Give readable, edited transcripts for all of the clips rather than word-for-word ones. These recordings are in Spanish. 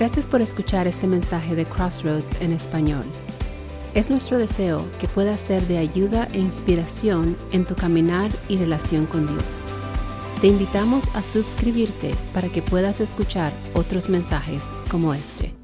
Gracias por escuchar este mensaje de Crossroads en español. Es nuestro deseo que pueda ser de ayuda e inspiración en tu caminar y relación con Dios. Te invitamos a suscribirte para que puedas escuchar otros mensajes como este.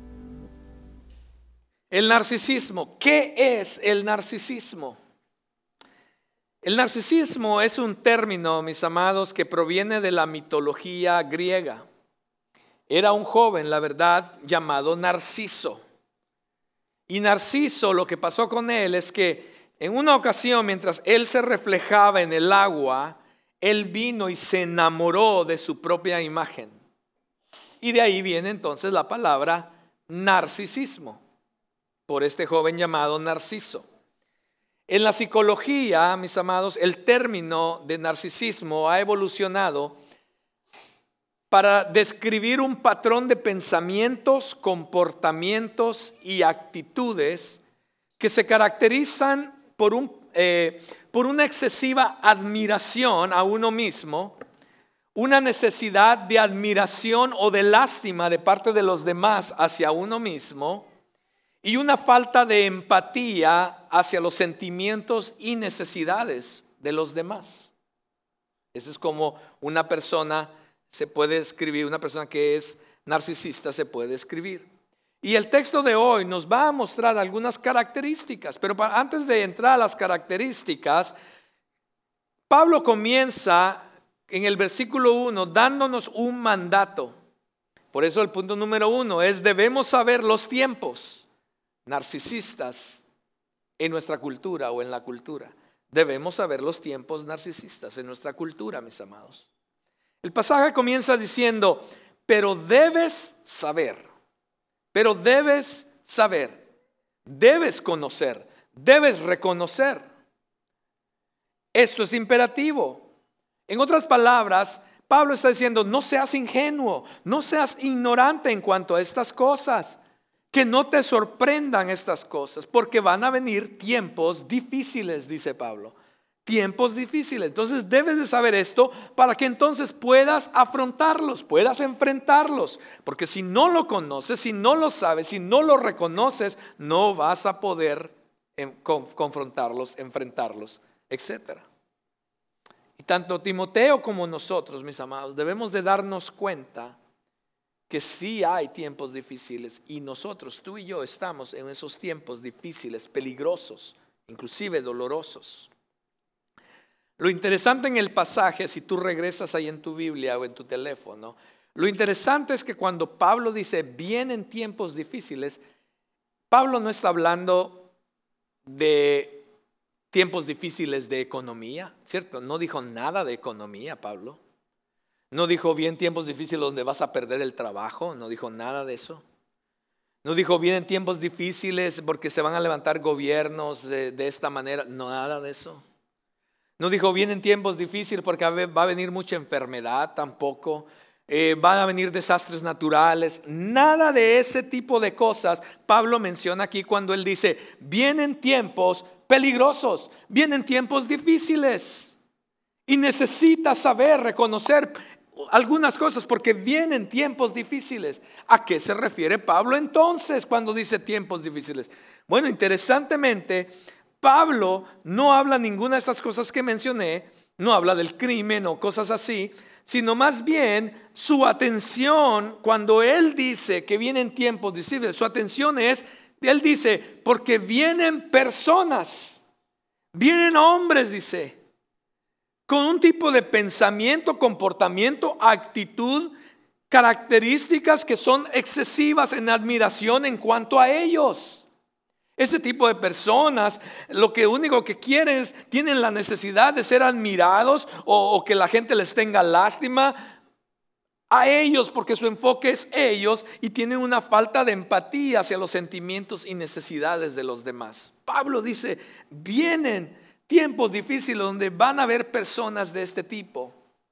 El narcisismo. ¿Qué es el narcisismo? El narcisismo es un término, mis amados, que proviene de la mitología griega. Era un joven, la verdad, llamado Narciso. Y Narciso, lo que pasó con él es que en una ocasión, mientras él se reflejaba en el agua, él vino y se enamoró de su propia imagen. Y de ahí viene entonces la palabra narcisismo, por este joven llamado Narciso. En la psicología, mis amados, el término de narcisismo ha evolucionado para describir un patrón de pensamientos, comportamientos y actitudes que se caracterizan por una excesiva admiración a uno mismo, una necesidad de admiración o de lástima de parte de los demás hacia uno mismo y una falta de empatía hacia los sentimientos y necesidades de los demás. Esa es como una persona se puede escribir, una persona que es narcisista se puede escribir. Y el texto de hoy nos va a mostrar algunas características, pero antes de entrar a las características, Pablo comienza en el versículo 1 dándonos un mandato. Por eso el punto número 1 es: debemos saber los tiempos narcisistas en nuestra cultura o en la cultura. Debemos saber los tiempos narcisistas en nuestra cultura, mis amados. El pasaje comienza diciendo: pero debes saber, debes conocer, debes reconocer. Esto es imperativo. En otras palabras, Pablo está diciendo: no seas ingenuo, no seas ignorante en cuanto a estas cosas. Que no te sorprendan estas cosas, porque van a venir tiempos difíciles, dice Pablo. Tiempos difíciles. Entonces debes de saber esto para que entonces puedas afrontarlos, puedas enfrentarlos. Porque si no lo conoces, si no lo sabes, si no lo reconoces, no vas a poder confrontarlos, enfrentarlos, etc. Y tanto Timoteo como nosotros, mis amados, debemos de darnos cuenta que sí hay tiempos difíciles y nosotros, tú y yo, estamos en esos tiempos difíciles, peligrosos, inclusive dolorosos. Lo interesante en el pasaje, si tú regresas ahí en tu Biblia o en tu teléfono, lo interesante es que cuando Pablo dice vienen tiempos difíciles, Pablo no está hablando de tiempos difíciles de economía, ¿cierto? No dijo nada de economía, Pablo. No dijo bien tiempos difíciles donde vas a perder el trabajo, no dijo nada de eso. No dijo vienen tiempos difíciles porque se van a levantar gobiernos de esta manera, no, nada de eso. No dijo vienen tiempos difíciles porque va a venir mucha enfermedad, tampoco. Van a venir desastres naturales, nada de ese tipo de cosas Pablo menciona aquí cuando él dice vienen tiempos peligrosos, vienen tiempos difíciles. Y necesitas saber, reconocer algunas cosas porque vienen tiempos difíciles. ¿A qué se refiere Pablo entonces cuando dice tiempos difíciles? Bueno, interesantemente, Pablo no habla ninguna de estas cosas que mencioné, no habla del crimen o cosas así, sino más bien su atención cuando él dice que vienen tiempos difíciles, su atención es, él dice, porque vienen personas, vienen hombres, dice, con un tipo de pensamiento, comportamiento, actitud, características que son excesivas en admiración en cuanto a ellos. Ese tipo de personas lo que único que quieren es, tienen la necesidad de ser admirados o que la gente les tenga lástima a ellos porque su enfoque es ellos y tienen una falta de empatía hacia los sentimientos y necesidades de los demás. Pablo dice, vienen tiempos difíciles donde van a haber personas de este tipo.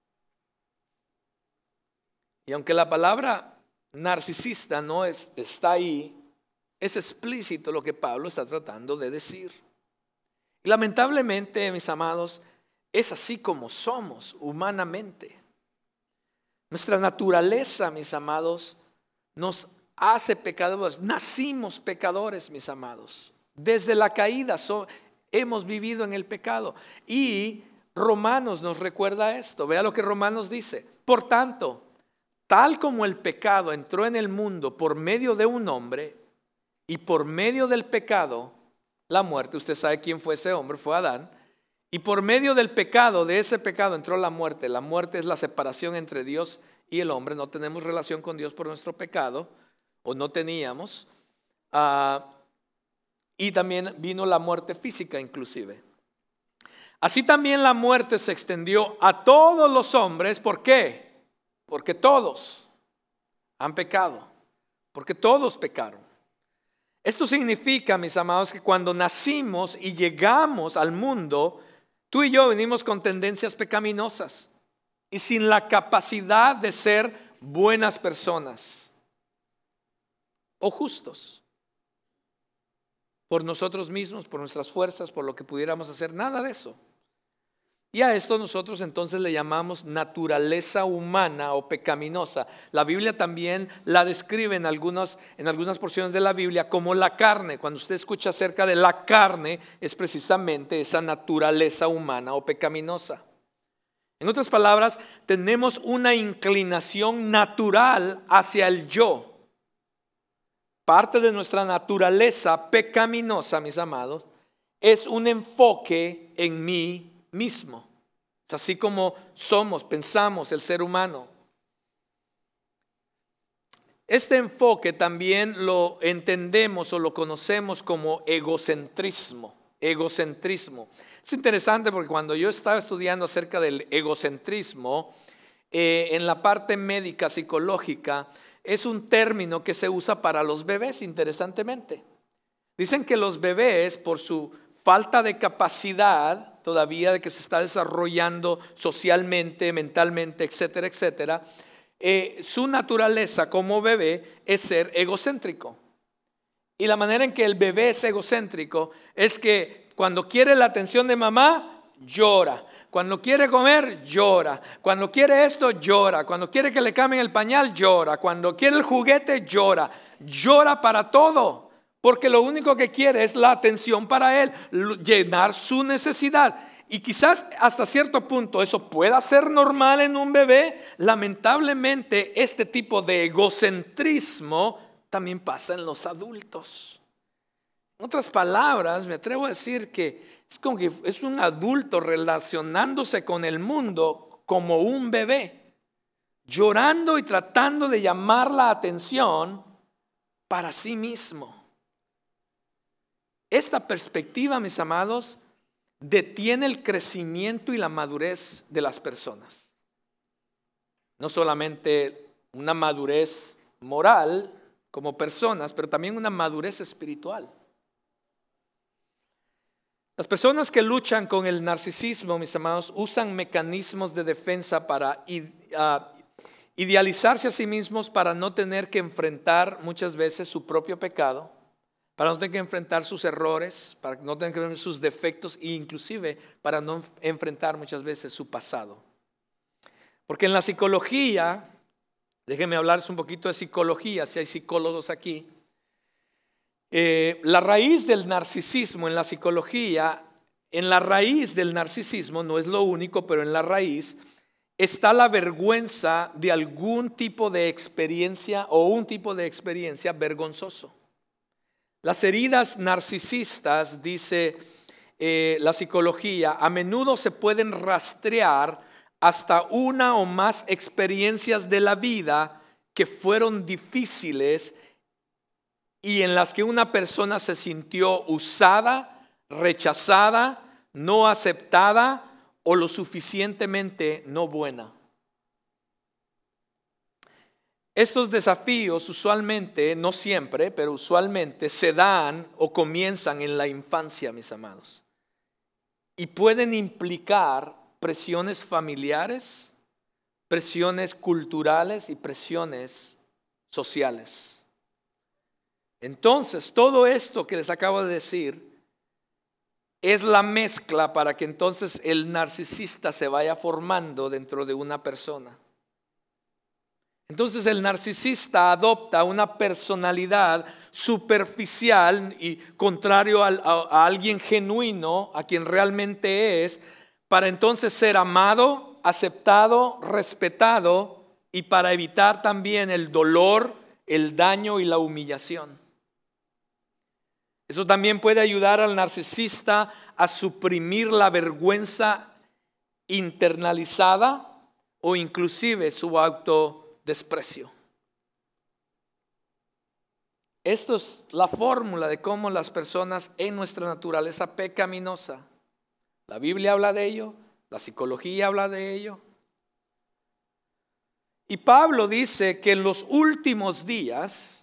Y aunque la palabra narcisista no está ahí, es explícito lo que Pablo está tratando de decir. Y lamentablemente, mis amados, es así como somos humanamente. Nuestra naturaleza, mis amados, nos hace pecadores. Nacimos pecadores, mis amados. Desde la caída hemos vivido en el pecado. Y Romanos nos recuerda esto. Vea lo que Romanos dice. Por tanto, tal como el pecado entró en el mundo por medio de un hombre, y por medio del pecado, la muerte. Usted sabe quién fue ese hombre, fue Adán. Y por medio del pecado, de ese pecado entró la muerte. La muerte es la separación entre Dios y el hombre. No tenemos relación con Dios por nuestro pecado, o no teníamos. Y también vino la muerte física inclusive. Así también la muerte se extendió a todos los hombres. ¿Por qué? Porque todos han pecado. Porque todos pecaron. Esto significa, mis amados, que cuando nacimos y llegamos al mundo, tú y yo venimos con tendencias pecaminosas y sin la capacidad de ser buenas personas o justos por nosotros mismos, por nuestras fuerzas, por lo que pudiéramos hacer, nada de eso. Y a esto nosotros entonces le llamamos naturaleza humana o pecaminosa. La Biblia también la describe en algunas porciones de la Biblia como la carne. Cuando usted escucha acerca de la carne, es precisamente esa naturaleza humana o pecaminosa. En otras palabras, tenemos una inclinación natural hacia el yo. Parte de nuestra naturaleza pecaminosa, mis amados, es un enfoque en mí mismo. Es así como somos, pensamos el ser humano. Este enfoque también lo entendemos o lo conocemos como egocentrismo. Egocentrismo. Es interesante porque cuando yo estaba estudiando acerca del egocentrismo, en la parte médica, psicológica, es un término que se usa para los bebés, interesantemente. Dicen que los bebés, por su falta de capacidad todavía de que se está desarrollando socialmente, mentalmente, etcétera, etcétera, su naturaleza como bebé es ser egocéntrico. Y la manera en que el bebé es egocéntrico es que cuando quiere la atención de mamá, llora. Cuando quiere comer, llora. Cuando quiere esto, llora. Cuando quiere que le cambien el pañal, llora. Cuando quiere el juguete, llora. Llora para todo. Porque lo único que quiere es la atención para él, llenar su necesidad. Y quizás hasta cierto punto eso pueda ser normal en un bebé. Lamentablemente este tipo de egocentrismo también pasa en los adultos. En otras palabras, me atrevo a decir que es como que es un adulto relacionándose con el mundo como un bebé, llorando y tratando de llamar la atención para sí mismo. Esta perspectiva, mis amados, detiene el crecimiento y la madurez de las personas. No solamente una madurez moral como personas, pero también una madurez espiritual. Las personas que luchan con el narcisismo, mis amados, usan mecanismos de defensa para idealizarse a sí mismos, para no tener que enfrentar muchas veces su propio pecado, para no tener que enfrentar sus errores, para no tener que enfrentar sus defectos e inclusive para no enfrentar muchas veces su pasado. Porque en la psicología, déjenme hablarles un poquito de psicología, si hay psicólogos aquí. La raíz del narcisismo en la psicología, en la raíz del narcisismo, no es lo único, pero en la raíz está la vergüenza de algún tipo de experiencia o un tipo de experiencia vergonzoso. Las heridas narcisistas, dice la psicología, a menudo se pueden rastrear hasta una o más experiencias de la vida que fueron difíciles y en las que una persona se sintió usada, rechazada, no aceptada o lo suficientemente no buena. Estos desafíos usualmente, no siempre, pero usualmente se dan o comienzan en la infancia, mis amados. Y pueden implicar presiones familiares, presiones culturales y presiones sociales. Entonces, todo esto que les acabo de decir es la mezcla para que entonces el narcisista se vaya formando dentro de una persona. Entonces el narcisista adopta una personalidad superficial y contrario a alguien genuino, a quien realmente es, para entonces ser amado, aceptado, respetado y para evitar también el dolor, el daño y la humillación. Eso también puede ayudar al narcisista a suprimir la vergüenza internalizada o inclusive su autodesprecio. Esto es la fórmula de cómo las personas en nuestra naturaleza pecaminosa, la Biblia habla de ello, la psicología habla de ello. Y Pablo dice que en los últimos días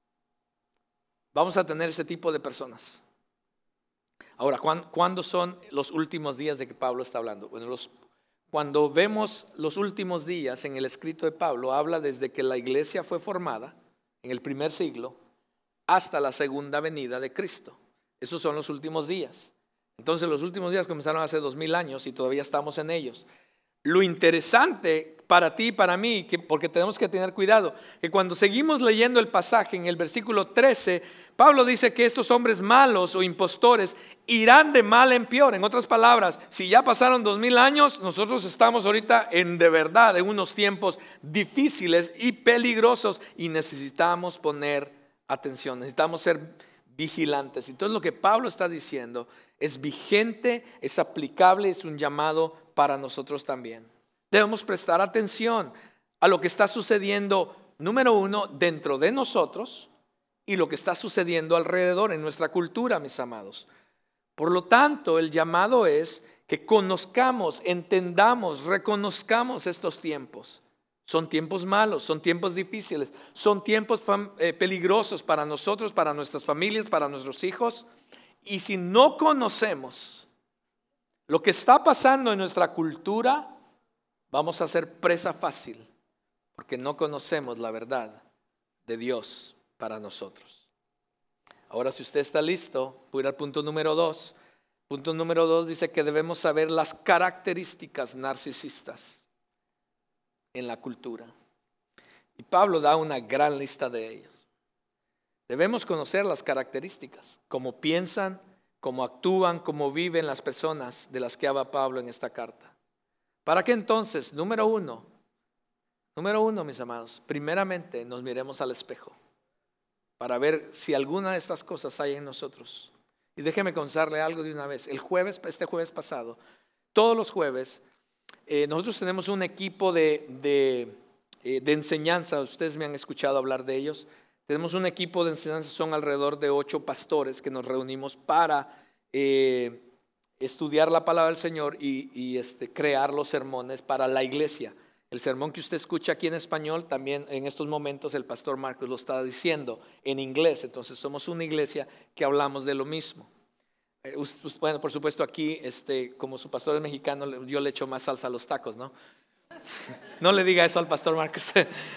vamos a tener ese tipo de personas. Ahora, ¿cuándo son los últimos días de que Pablo está hablando? Bueno, cuando vemos los últimos días en el escrito de Pablo, habla desde que la iglesia fue formada en el primer siglo hasta la segunda venida de Cristo. Esos son los últimos días. Entonces los últimos días comenzaron hace 2000 años y todavía estamos en ellos. Lo interesante para ti y para mí, porque tenemos que tener cuidado, que cuando seguimos leyendo el pasaje en el versículo 13, Pablo dice que estos hombres malos o impostores irán de mal en peor. En otras palabras, si ya pasaron 2000 años, nosotros estamos ahorita de verdad en unos tiempos difíciles y peligrosos y necesitamos poner atención, necesitamos ser vigilantes. Entonces lo que Pablo está diciendo es vigente, es aplicable, es un llamado para nosotros también. Debemos prestar atención a lo que está sucediendo, número uno, dentro de nosotros y lo que está sucediendo alrededor en nuestra cultura, mis amados. Por lo tanto, el llamado es que conozcamos, entendamos, reconozcamos estos tiempos. Son tiempos malos, son tiempos difíciles, son tiempos peligrosos para nosotros, para nuestras familias, para nuestros hijos. Y si no conocemos lo que está pasando en nuestra cultura, vamos a ser presa fácil, porque no conocemos la verdad de Dios para nosotros. Ahora, si usted está listo, voy a ir al punto número 2. Punto número 2 dice que debemos saber las características narcisistas en la cultura. Y Pablo da una gran lista de ellos. Debemos conocer las características, cómo piensan, cómo actúan, cómo viven las personas de las que habla Pablo en esta carta. ¿Para qué entonces? Número uno, mis amados, primeramente nos miremos al espejo para ver si alguna de estas cosas hay en nosotros. Y déjeme contarle algo de una vez. Este jueves pasado, todos los jueves, nosotros tenemos un equipo de enseñanza. Ustedes me han escuchado hablar de ellos. Tenemos un equipo de enseñanza, son alrededor de 8 pastores que nos reunimos para estudiar la palabra del Señor y crear los sermones para la iglesia. El sermón que usted escucha aquí en español, también en estos momentos el pastor Marcos lo está diciendo en inglés. Entonces somos una iglesia que hablamos de lo mismo. Bueno, por supuesto aquí, como su pastor es mexicano, yo le echo más salsa a los tacos, ¿no? No le diga eso al pastor Marcos.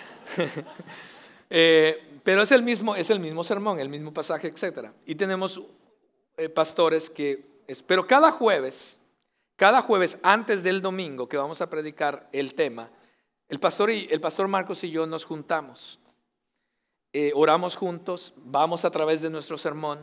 Pero es el mismo sermón, el mismo pasaje, etc. Y tenemos pastores pero cada jueves antes del domingo que vamos a predicar el tema, el pastor Marcos y yo nos juntamos, oramos juntos, vamos a través de nuestro sermón,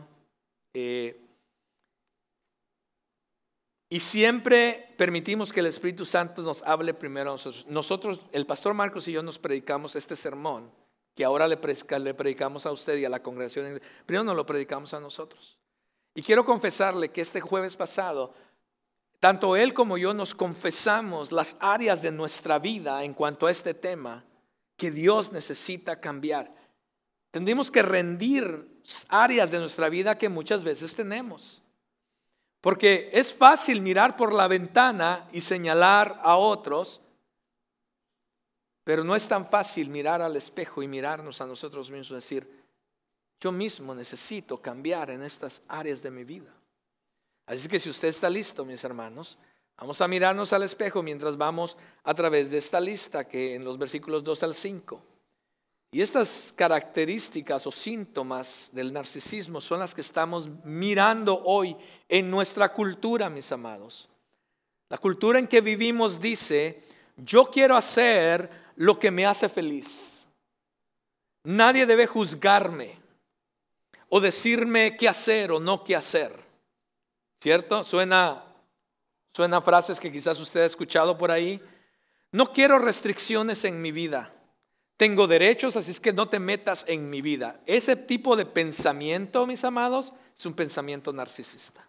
y siempre permitimos que el Espíritu Santo nos hable primero a nosotros. Nosotros, el pastor Marcos y yo nos predicamos este sermón que ahora le predicamos a usted y a la congregación. Primero nos lo predicamos a nosotros. Y quiero confesarle que este jueves pasado, tanto él como yo nos confesamos las áreas de nuestra vida en cuanto a este tema que Dios necesita cambiar. Tendríamos que rendir áreas de nuestra vida que muchas veces tenemos. Porque es fácil mirar por la ventana y señalar a otros, pero no es tan fácil mirar al espejo y mirarnos a nosotros mismos y decir, yo mismo necesito cambiar en estas áreas de mi vida. Así que si usted está listo, mis hermanos, vamos a mirarnos al espejo mientras vamos a través de esta lista que en los versículos 2 al 5. Y estas características o síntomas del narcisismo son las que estamos mirando hoy en nuestra cultura, mis amados. La cultura en que vivimos dice, yo quiero hacer lo que me hace feliz. Nadie debe juzgarme o decirme qué hacer o no qué hacer. ¿Cierto? Suena frases que quizás usted ha escuchado por ahí. No quiero restricciones en mi vida. Tengo derechos, así es que no te metas en mi vida. Ese tipo de pensamiento, mis amados, es un pensamiento narcisista.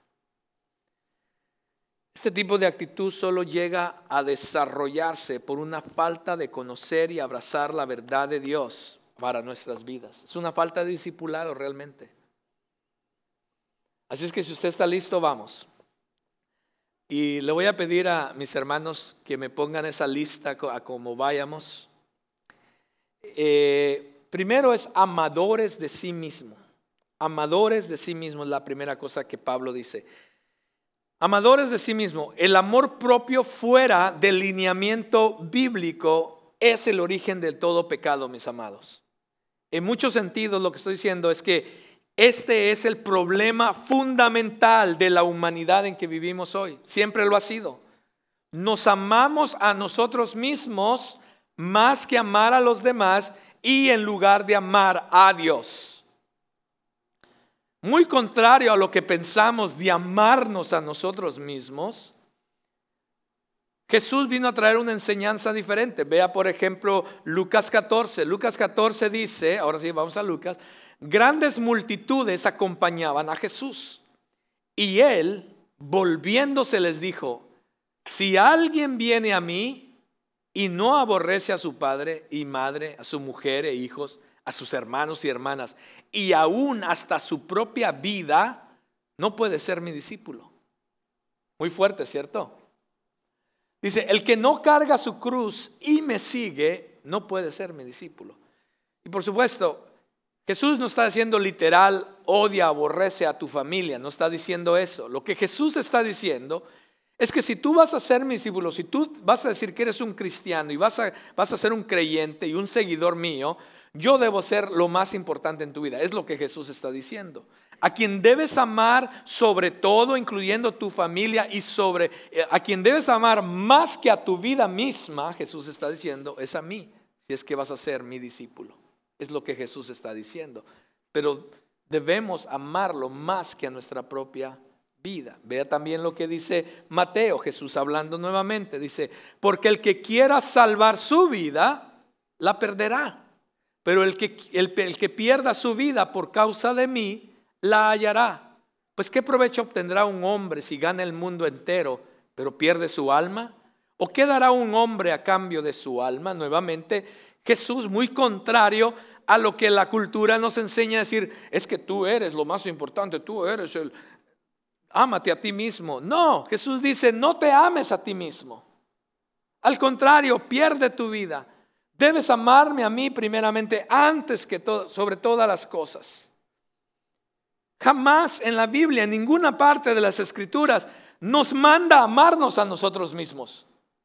Este tipo de actitud solo llega a desarrollarse por una falta de conocer y abrazar la verdad de Dios para nuestras vidas. Es una falta de discipulado realmente. Así es que si usted está listo, vamos. Y le voy a pedir a mis hermanos que me pongan esa lista a como vayamos. Primero es amadores de sí mismo. Amadores de sí mismo es la primera cosa que Pablo dice. Amadores de sí mismo. El amor propio fuera del lineamiento bíblico es el origen de todo pecado, mis amados. En muchos sentidos lo que estoy diciendo es que este es el problema fundamental de la humanidad en que vivimos hoy. Siempre lo ha sido. Nos amamos a nosotros mismos más que amar a los demás y en lugar de amar a Dios. Muy contrario a lo que pensamos de amarnos a nosotros mismos, Jesús vino a traer una enseñanza diferente. Vea por ejemplo Lucas 14. Lucas 14 dice, ahora sí vamos a Lucas, grandes multitudes acompañaban a Jesús. Y él, volviéndose, les dijo, si alguien viene a mí y no aborrece a su padre y madre, a su mujer e hijos, a sus hermanos y hermanas, y aún hasta su propia vida, no puede ser mi discípulo. Muy fuerte, ¿cierto? Dice, el que no carga su cruz y me sigue, no puede ser mi discípulo. Y por supuesto, Jesús no está diciendo literal, odia, aborrece a tu familia, no está diciendo eso. Lo que Jesús está diciendo es que si tú vas a ser mi discípulo, si tú vas a decir que eres un cristiano y vas a ser un creyente y un seguidor mío, yo debo ser lo más importante en tu vida. Es lo que Jesús está diciendo. A quien debes amar sobre todo, incluyendo tu familia, y a quien debes amar más que a tu vida misma, Jesús está diciendo, es a mí, si es que vas a ser mi discípulo. Es lo que Jesús está diciendo. Pero debemos amarlo más que a nuestra propia vida. Vea también lo que dice Mateo, Jesús hablando nuevamente. Dice, porque el que quiera salvar su vida, la perderá. Pero el que pierda su vida por causa de mí, la hallará. Pues ¿qué provecho obtendrá un hombre si gana el mundo entero, pero pierde su alma? ¿O qué dará un hombre a cambio de su alma? Nuevamente, Jesús, muy contrario a lo que la cultura nos enseña a decir, es que tú eres lo más importante, tú eres ámate a ti mismo. No, Jesús dice, no te ames a ti mismo. Al contrario, pierde tu vida. Debes amarme a mí primeramente, antes que todo, sobre todas las cosas. Jamás en la Biblia, en ninguna parte de las Escrituras, nos manda a amarnos a nosotros mismos.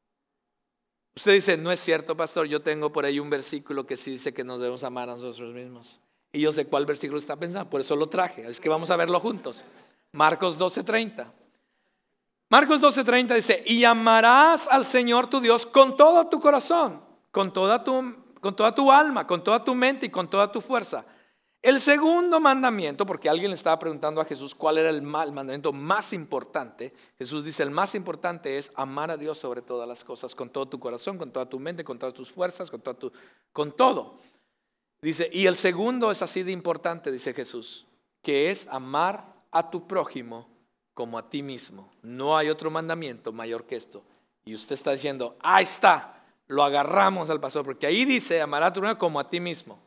Usted dice, no es cierto, pastor, yo tengo por ahí un versículo que sí dice que nos debemos amar a nosotros mismos. Y yo sé cuál versículo está pensando, por eso lo traje. Es que vamos a verlo juntos. Marcos 12:30. Marcos 12:30 dice, y amarás al Señor tu Dios con todo tu corazón, con toda tu alma, con toda tu mente y con toda tu fuerza. El segundo mandamiento, porque alguien le estaba preguntando a Jesús cuál era el mandamiento más importante. Jesús dice, el más importante es amar a Dios sobre todas las cosas, con todo tu corazón, con toda tu mente, con todas tus fuerzas, con todo. Dice, y el segundo es así de importante, dice Jesús, que es amar a tu prójimo como a ti mismo. No hay otro mandamiento mayor que esto. Y usted está diciendo, ahí está, lo agarramos al pastor, porque ahí dice, amar a tu prójimo como a ti mismo.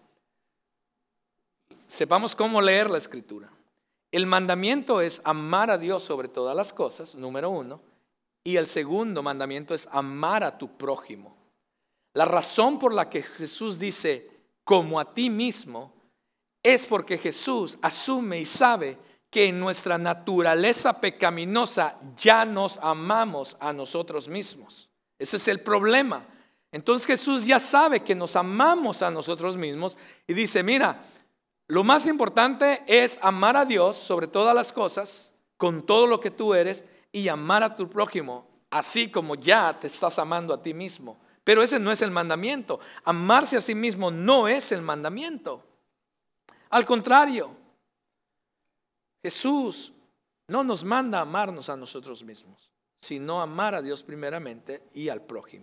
Sepamos cómo leer la Escritura. El mandamiento es amar a Dios sobre todas las cosas, número 1. Y el segundo mandamiento es amar a tu prójimo. La razón por la que Jesús dice como a ti mismo es porque Jesús asume y sabe que en nuestra naturaleza pecaminosa ya nos amamos a nosotros mismos. Ese es el problema. Entonces Jesús ya sabe que nos amamos a nosotros mismos y dice, mira, lo más importante es amar a Dios sobre todas las cosas, con todo lo que tú eres, y amar a tu prójimo, así como ya te estás amando a ti mismo. Pero ese no es el mandamiento. Amarse a sí mismo no es el mandamiento. Al contrario, Jesús no nos manda a amarnos a nosotros mismos, sino amar a Dios primeramente y al prójimo.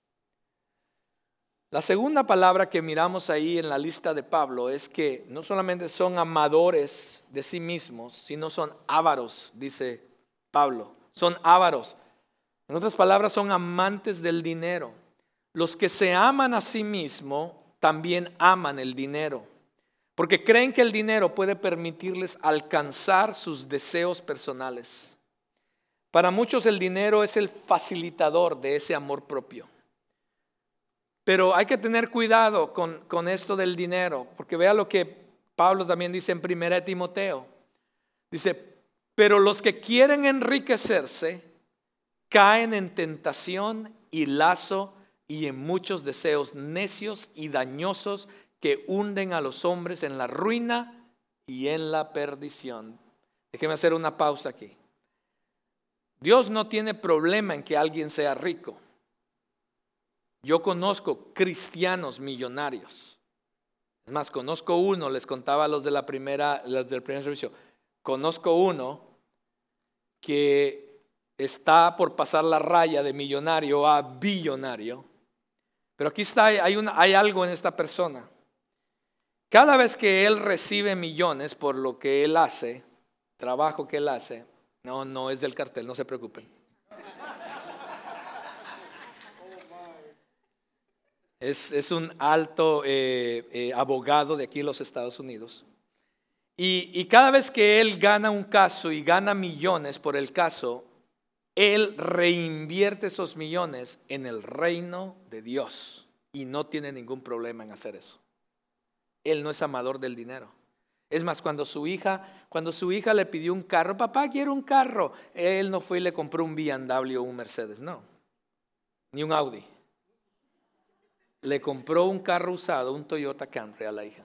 La segunda palabra que miramos ahí en la lista de Pablo es que no solamente son amadores de sí mismos, sino son ávaros, dice Pablo. Son ávaros. En otras palabras, son amantes del dinero. Los que se aman a sí mismos también aman el dinero, porque creen que el dinero puede permitirles alcanzar sus deseos personales. Para muchos el dinero es el facilitador de ese amor propio. Pero hay que tener cuidado con esto del dinero, porque vea lo que Pablo también dice en 1 Timoteo. Dice, pero los que quieren enriquecerse caen en tentación y lazo y en muchos deseos necios y dañosos que hunden a los hombres en la ruina y en la perdición. Déjeme hacer una pausa aquí. Dios no tiene problema en que alguien sea rico. Yo conozco cristianos millonarios. Es más, conozco uno, les contaba a los del primer servicio. Conozco uno que está por pasar la raya de millonario a billonario. Pero aquí está, hay algo en esta persona. Cada vez que él recibe millones por lo que él hace, trabajo que él hace, no es del cartel, no se preocupen. Es un alto abogado de aquí en los Estados Unidos. Y cada vez que él gana un caso y gana millones por el caso, él reinvierte esos millones en el reino de Dios y no tiene ningún problema en hacer eso. Él no es amador del dinero. Es más, cuando su hija le pidió un carro, papá, quiero un carro, él no fue y le compró un BMW o un Mercedes, no, ni un Audi. Le compró un carro usado, un Toyota Camry a la hija.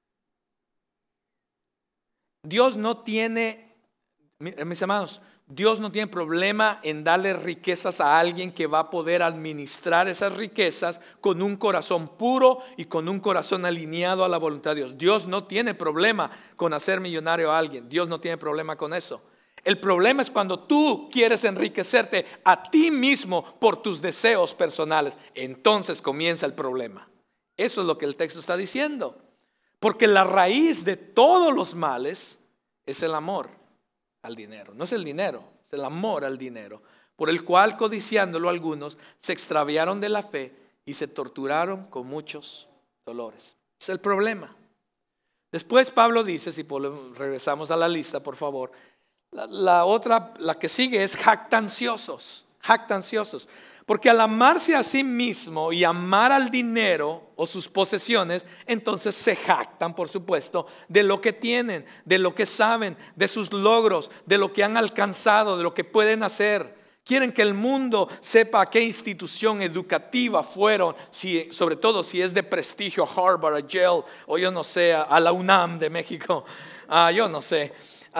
Dios no tiene, mis amados, Dios no tiene problema en darle riquezas a alguien que va a poder administrar esas riquezas con un corazón puro y con un corazón alineado a la voluntad de Dios. Dios no tiene problema con hacer millonario a alguien. Dios no tiene problema con eso. El problema es cuando tú quieres enriquecerte a ti mismo por tus deseos personales. Entonces comienza el problema. Eso es lo que el texto está diciendo. Porque la raíz de todos los males es el amor al dinero. No es el dinero, es el amor al dinero. Por el cual, codiciándolo algunos, se extraviaron de la fe y se torturaron con muchos dolores. Es el problema. Después Pablo dice, si regresamos a la lista, por favor. La que sigue es jactanciosos. Porque al amarse a sí mismo y amar al dinero o sus posesiones, entonces se jactan, por supuesto, de lo que tienen, de lo que saben, de sus logros, de lo que han alcanzado, de lo que pueden hacer. Quieren que el mundo sepa a qué institución educativa fueron, sobre todo si es de prestigio, Harvard, a Yale, o yo no sé, a la UNAM de México, yo no sé.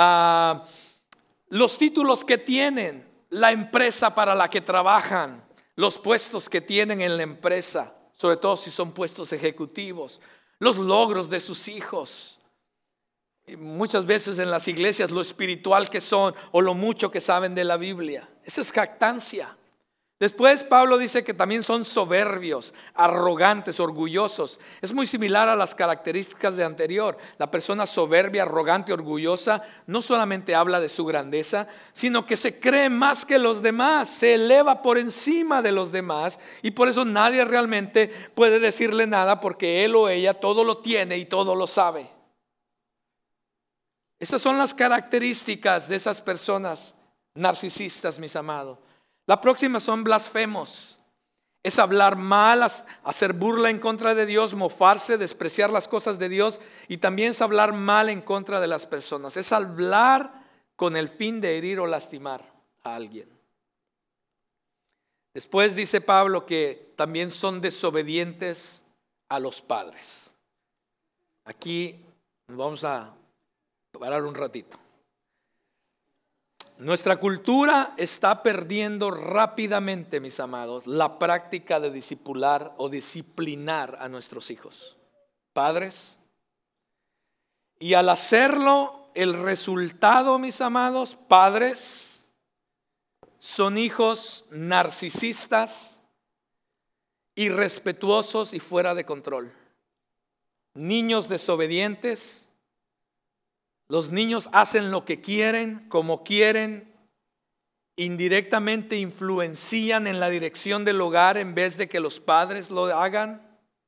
Los títulos que tienen, la empresa para la que trabajan, los puestos que tienen en la empresa, sobre todo si son puestos ejecutivos, los logros de sus hijos. Y muchas veces en las iglesias lo espiritual que son o lo mucho que saben de la Biblia. Esa es jactancia. Después Pablo dice que también son soberbios, arrogantes, orgullosos. Es muy similar a las características de anterior. La persona soberbia, arrogante, orgullosa no solamente habla de su grandeza, sino que se cree más que los demás, se eleva por encima de los demás y por eso nadie realmente puede decirle nada porque él o ella todo lo tiene y todo lo sabe. Esas son las características de esas personas narcisistas, mis amados. La próxima son blasfemos. Es hablar mal, hacer burla en contra de Dios, mofarse, despreciar las cosas de Dios y también es hablar mal en contra de las personas. Es hablar con el fin de herir o lastimar a alguien. Después dice Pablo que también son desobedientes a los padres. Aquí nos vamos a parar un ratito. Nuestra cultura está perdiendo rápidamente, mis amados, la práctica de discipular o disciplinar a nuestros hijos, padres. Y al hacerlo, el resultado, mis amados, padres, son hijos narcisistas, irrespetuosos y fuera de control. Niños desobedientes. Los niños hacen lo que quieren, como quieren, indirectamente influencian en la dirección del hogar en vez de que los padres lo hagan.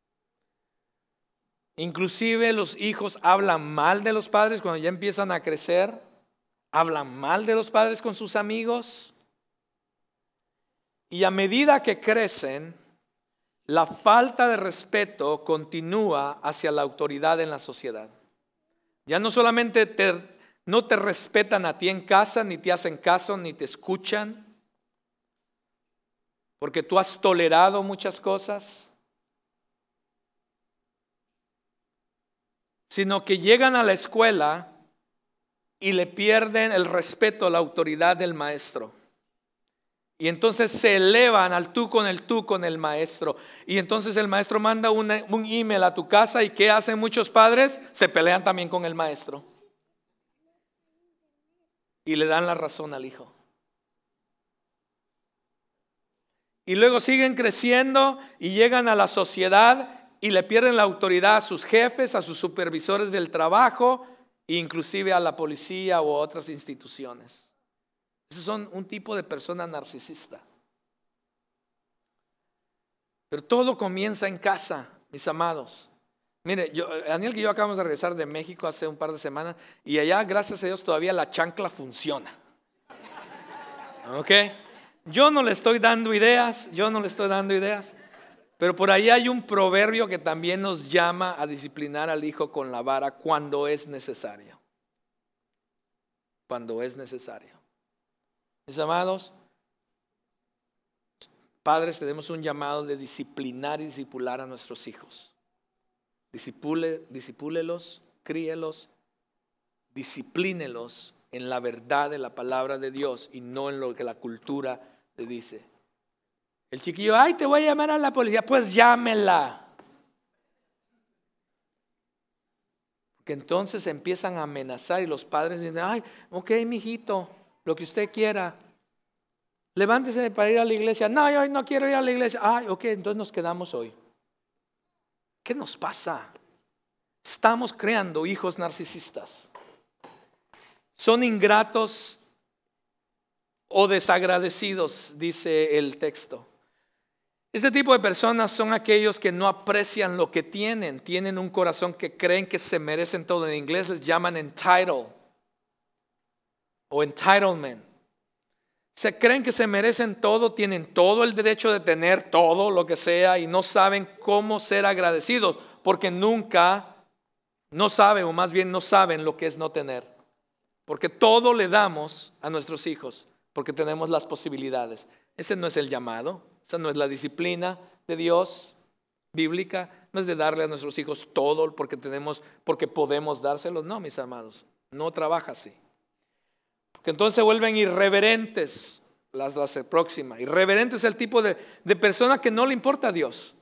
Inclusive los hijos hablan mal de los padres cuando ya empiezan a crecer, hablan mal de los padres con sus amigos. Y a medida que crecen, la falta de respeto continúa hacia la autoridad en la sociedad. Ya no solamente no te respetan a ti en casa, ni te hacen caso, ni te escuchan, porque tú has tolerado muchas cosas, sino que llegan a la escuela y le pierden el respeto a la autoridad del maestro. Y entonces se elevan al tú con el maestro. Y entonces el maestro manda un email a tu casa. ¿Y qué hacen muchos padres? Se pelean también con el maestro. Y le dan la razón al hijo. Y luego siguen creciendo y llegan a la sociedad y le pierden la autoridad a sus jefes, a sus supervisores del trabajo, e inclusive a la policía o a otras instituciones. Esos son un tipo de persona narcisista. Pero todo comienza en casa, mis amados. Mire, Daniel y yo acabamos de regresar de México hace un par de semanas y allá, gracias a Dios, todavía la chancla funciona. ¿Ok? Yo no le estoy dando ideas, pero por ahí hay un proverbio que también nos llama a disciplinar al hijo con la vara cuando es necesario. Cuando es necesario. Mis amados, padres, tenemos un llamado de disciplinar y discipular a nuestros hijos. Discipúlelos, críelos, disciplínelos en la verdad de la palabra de Dios y no en lo que la cultura le dice. El chiquillo, ay, te voy a llamar a la policía, pues llámela. Porque entonces empiezan a amenazar y los padres dicen, ay, ok, mijito, lo que usted quiera. Levántese para ir a la iglesia. No, yo no quiero ir a la iglesia. Ay, ok, entonces nos quedamos hoy. ¿Qué nos pasa? Estamos creando hijos narcisistas. Son ingratos o desagradecidos, dice el texto. Este tipo de personas son aquellos que no aprecian lo que tienen. Tienen un corazón que creen que se merecen todo. En inglés les llaman entitled o entitlement. Se creen que se merecen todo, tienen todo el derecho de tener todo lo que sea y no saben cómo ser agradecidos porque no saben lo que es no tener. Porque todo le damos a nuestros hijos porque tenemos las posibilidades. Ese no es el llamado, esa no es la disciplina de Dios bíblica, no es de darle a nuestros hijos todo porque podemos dárselos. No, mis amados, no trabaja así. Que entonces se vuelven irreverentes, la próxima. Irreverente es el tipo de persona que no le importa a Dios.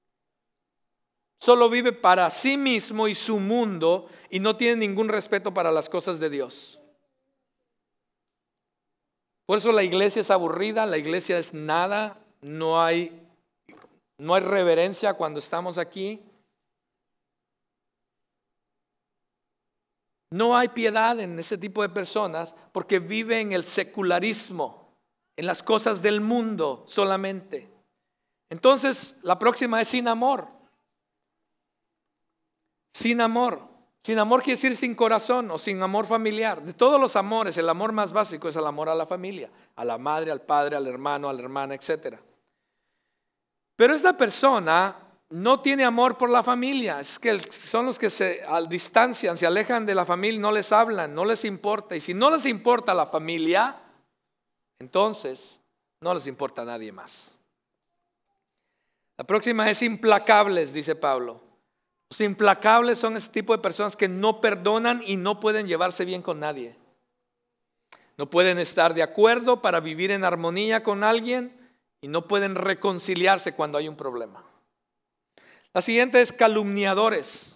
Solo vive para sí mismo y su mundo y no tiene ningún respeto para las cosas de Dios. Por eso la iglesia es aburrida, la iglesia es nada, no hay reverencia cuando estamos aquí. No hay piedad en ese tipo de personas porque vive en el secularismo, en las cosas del mundo solamente. Entonces, la próxima es sin amor. Sin amor. Sin amor quiere decir sin corazón o sin amor familiar. De todos los amores, el amor más básico es el amor a la familia, a la madre, al padre, al hermano, a la hermana, etc. Pero esta persona no tiene amor por la familia. Es que son los que se distancian, se alejan de la familia, no les hablan, no les importa. Y si no les importa la familia, entonces no les importa a nadie más. La próxima es implacables, dice Pablo. Los implacables son ese tipo de personas que no perdonan y no pueden llevarse bien con nadie. No pueden estar de acuerdo para vivir en armonía con alguien y no pueden reconciliarse cuando hay un problema. La siguiente es calumniadores.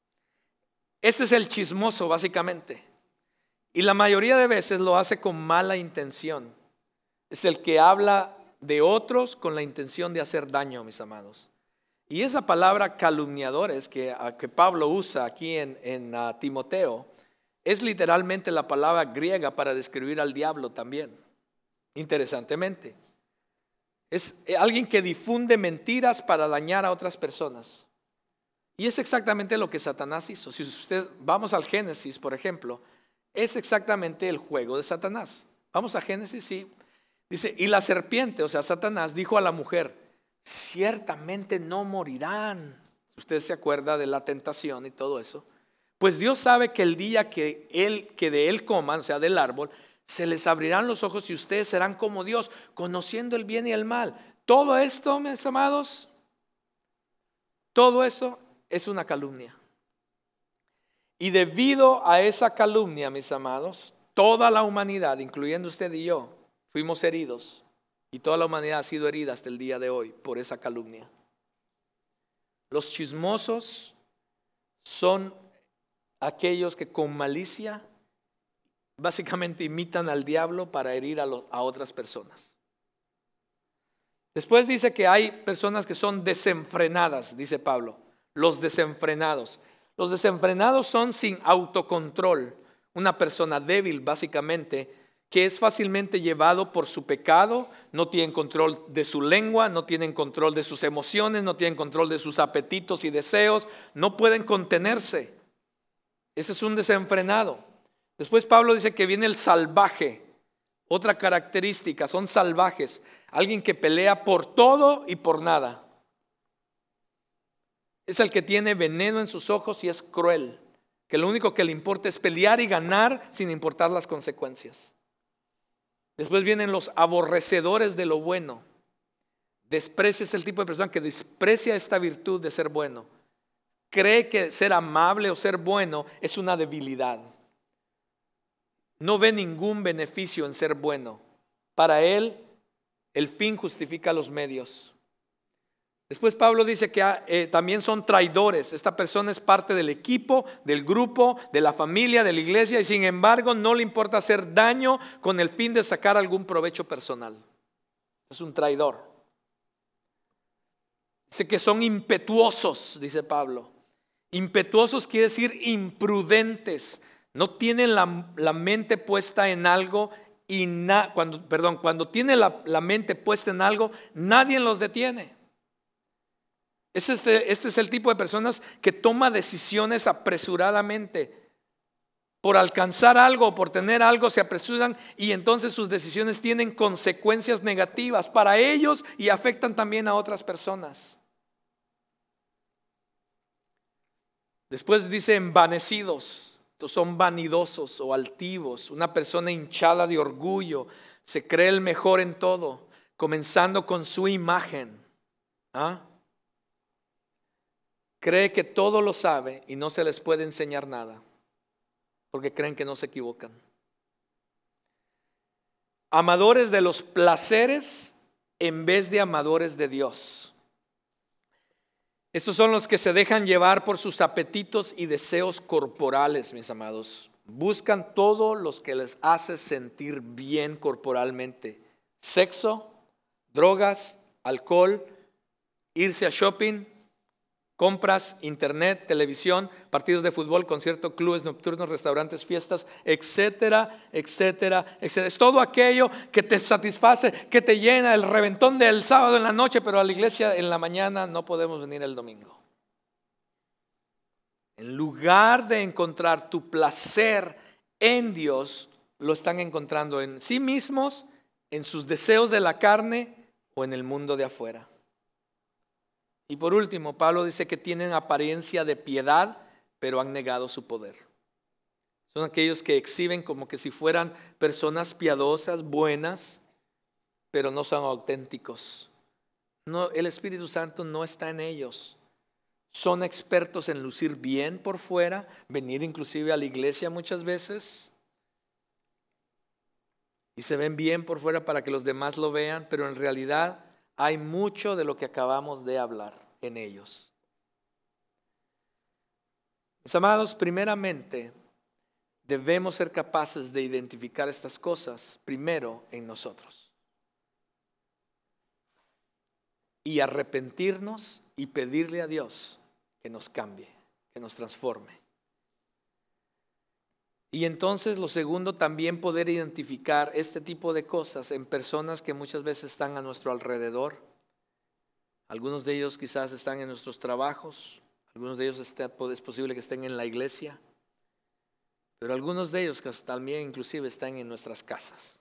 Ese es el chismoso, básicamente. Y la mayoría de veces lo hace con mala intención. Es el que habla de otros con la intención de hacer daño, mis amados. Y esa palabra calumniadores que Pablo usa aquí en Timoteo es literalmente la palabra griega para describir al diablo también. Interesantemente. Es alguien que difunde mentiras para dañar a otras personas. Y es exactamente lo que Satanás hizo. Si usted, vamos al Génesis, por ejemplo, es exactamente el juego de Satanás. Vamos a Génesis, sí. Dice, y la serpiente, o sea, Satanás, dijo a la mujer, ciertamente no morirán. Usted se acuerda de la tentación y todo eso. Pues Dios sabe que el día que de él coman, o sea, del árbol, se les abrirán los ojos y ustedes serán como Dios, conociendo el bien y el mal. Todo esto, mis amados, todo eso es una calumnia. Y debido a esa calumnia, mis amados, toda la humanidad, incluyendo usted y yo, fuimos heridos. Y toda la humanidad ha sido herida hasta el día de hoy por esa calumnia. Los chismosos son aquellos que con malicia básicamente imitan al diablo para herir a otras personas. Después dice que hay personas que son desenfrenadas, dice Pablo, los desenfrenados. Los desenfrenados son sin autocontrol, una persona débil básicamente, que es fácilmente llevado por su pecado, no tienen control de su lengua, no tienen control de sus emociones, no tienen control de sus apetitos y deseos, no pueden contenerse. Ese es un desenfrenado. Después Pablo dice que viene el salvaje, otra característica, son salvajes, alguien que pelea por todo y por nada. Es el que tiene veneno en sus ojos y es cruel, que lo único que le importa es pelear y ganar sin importar las consecuencias. Después vienen los aborrecedores de lo bueno. Desprecia es el tipo de persona que desprecia esta virtud de ser bueno. Cree que ser amable o ser bueno es una debilidad. No ve ningún beneficio en ser bueno. Para él, el fin justifica los medios. Después Pablo dice que también son traidores. Esta persona es parte del equipo, del grupo, de la familia, de la iglesia y sin embargo no le importa hacer daño con el fin de sacar algún provecho personal. Es un traidor. Dice que son impetuosos, dice Pablo. Impetuosos quiere decir imprudentes. No tienen la mente puesta en algo y cuando tiene la mente puesta en algo, nadie los detiene. Este es el tipo de personas que toma decisiones apresuradamente. Por alcanzar algo, por tener algo, se apresuran y entonces sus decisiones tienen consecuencias negativas para ellos y afectan también a otras personas. Después dice envanecidos. Estos son vanidosos o altivos. Una persona hinchada de orgullo. Se cree el mejor en todo, comenzando con su imagen. Cree que todo lo sabe y no se les puede enseñar nada, porque creen que no se equivocan. Amadores de los placeres en vez de amadores de Dios. Estos son los que se dejan llevar por sus apetitos y deseos corporales, mis amados. Buscan todo lo que les hace sentir bien corporalmente. Sexo, drogas, alcohol, irse a shopping, compras, internet, televisión, partidos de fútbol, conciertos, clubes nocturnos, restaurantes, fiestas, etcétera, etcétera, etcétera. Es todo aquello que te satisface, que te llena, el reventón del sábado en la noche, pero a la iglesia en la mañana no podemos venir el domingo. En lugar de encontrar tu placer en Dios, lo están encontrando en sí mismos, en sus deseos de la carne o en el mundo de afuera. Y por último, Pablo dice que tienen apariencia de piedad, pero han negado su poder. Son aquellos que exhiben como que si fueran personas piadosas, buenas, pero no son auténticos. No, el Espíritu Santo no está en ellos. Son expertos en lucir bien por fuera, venir inclusive a la iglesia muchas veces, y se ven bien por fuera para que los demás lo vean, pero en realidad hay mucho de lo que acabamos de hablar en ellos. Mis amados, primeramente debemos ser capaces de identificar estas cosas primero en nosotros y arrepentirnos y pedirle a Dios que nos cambie, que nos transforme. Y entonces lo segundo, también poder identificar este tipo de cosas en personas que muchas veces están a nuestro alrededor. Algunos de ellos quizás están en nuestros trabajos, algunos de ellos es posible que estén en la iglesia, pero algunos de ellos también inclusive están en nuestras casas.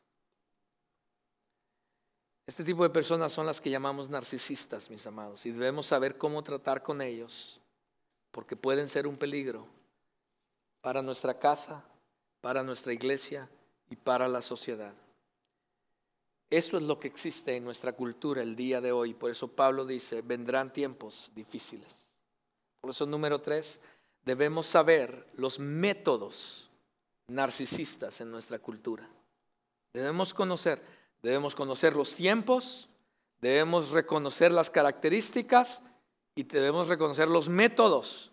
Este tipo de personas son las que llamamos narcisistas, mis amados, y debemos saber cómo tratar con ellos, porque pueden ser un peligro para nuestra casa, para nuestra iglesia y para la sociedad. Eso es lo que existe en nuestra cultura el día de hoy. Por eso Pablo dice, vendrán tiempos difíciles. Por eso, número 3, debemos saber los métodos narcisistas en nuestra cultura. Debemos conocer los tiempos, debemos reconocer las características y debemos reconocer los métodos.